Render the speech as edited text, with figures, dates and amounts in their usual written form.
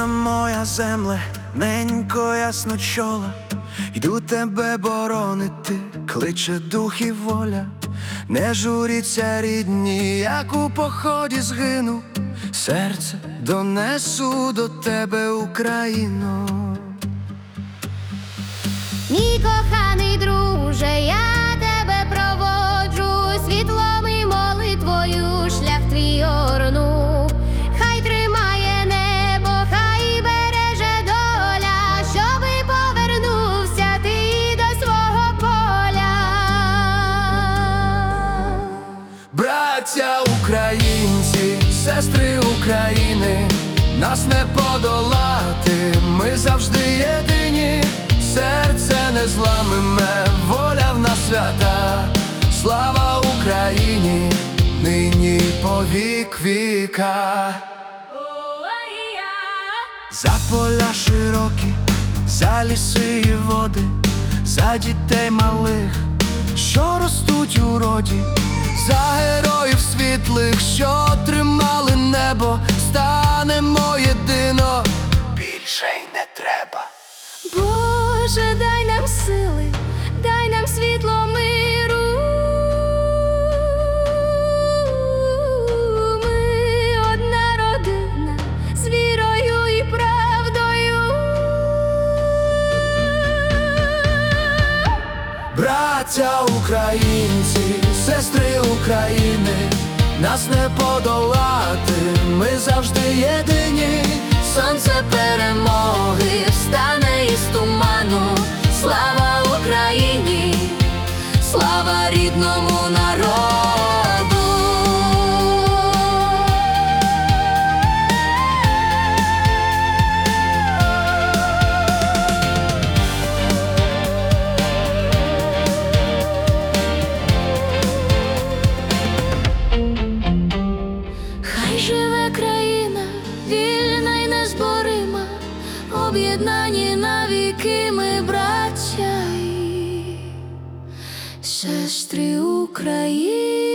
Рідна моя земле, ненько ясночола, йду тебе боронити, кличе дух і воля. Не журіться, рідні, як у поході згину, серце донесу до тебе, Україно. Мій коханий друже, я тебе проводжу, світлом і молитвою шлях твій орну. Хай тримає небо, хай береже доля, щоби повернувся ти до свого поля. Браття українці, сестри України, нас не подолати, ми завжди єдині. Серце незламиме, воля в нас свята, слава Україні, нині повік віка. За поля широкі, за ліси і води, за дітей малих, що ростуть у роді, за героїв світлих, що тримали небо, станемо єдино, більше й не треба. Боже, дай нам сили, дай нам світло миру. Ми одна родина, з вірою і правдою. Браття українці, сестри України, нас не подолати, ми завжди єдині. Сонце перемоги встане із туману. Слава Україні, слава рідному народу. Хай живе країна, вільна й незборима, об'єднані навіки ми, браття і сестри України.